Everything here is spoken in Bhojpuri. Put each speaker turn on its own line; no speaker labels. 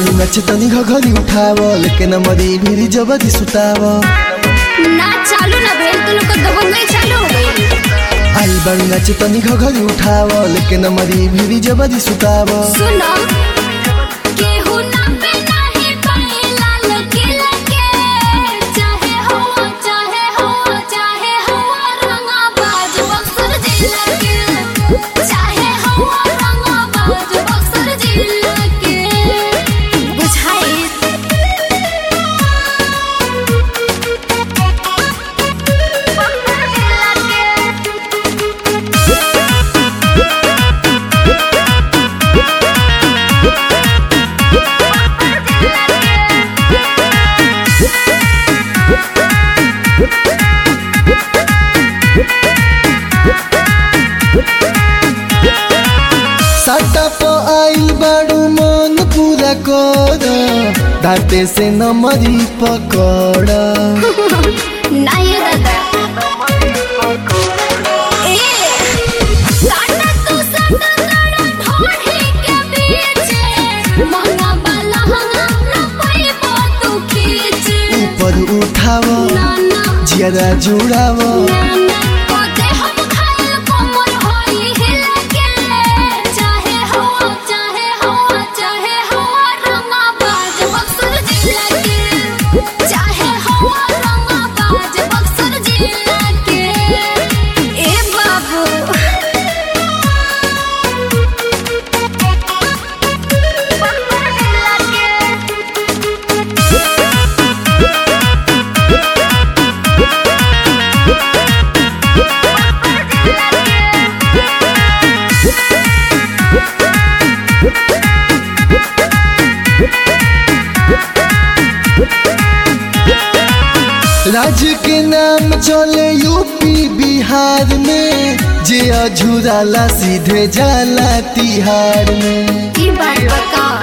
बड़ू नच तनी घघरी उठाव लेकिन मरी भिरी जबरी सुताव
ना चालू ना भेल तो लोग दबंग नहीं चालू हो गई।
आई बड़ू नच तनी घघरी उठाव लेकिन मरी भिरी जबरी सुताव
सुनो केहू ना पे नाही पाए लाल के लगे चाहे हो रंगा बाज बक्सर जिला के चाहे हो रंगा बाज बक्सर जिला के बुझाई
साटा प आइल बड़ू मन पूरा कर दाते से न मरी पकड़
ना ये दादा साटा तू साटा तड़ा ढोढ़ी के बीच महंगा वाला हंगा पाई तू खींच
ऊपर उठाव
ना
जियादा जुड़ाव
कोते हम खाए कोमर होई हिला के चाहे हो रंगा बाज बक्सर जिला के चाहे हो रंगा बाज बक्सर जिला के ए बाबू
राज्य के नाम चले यूपी बिहार में जे अझुराला सीधे जाला तिहार में
की बात बता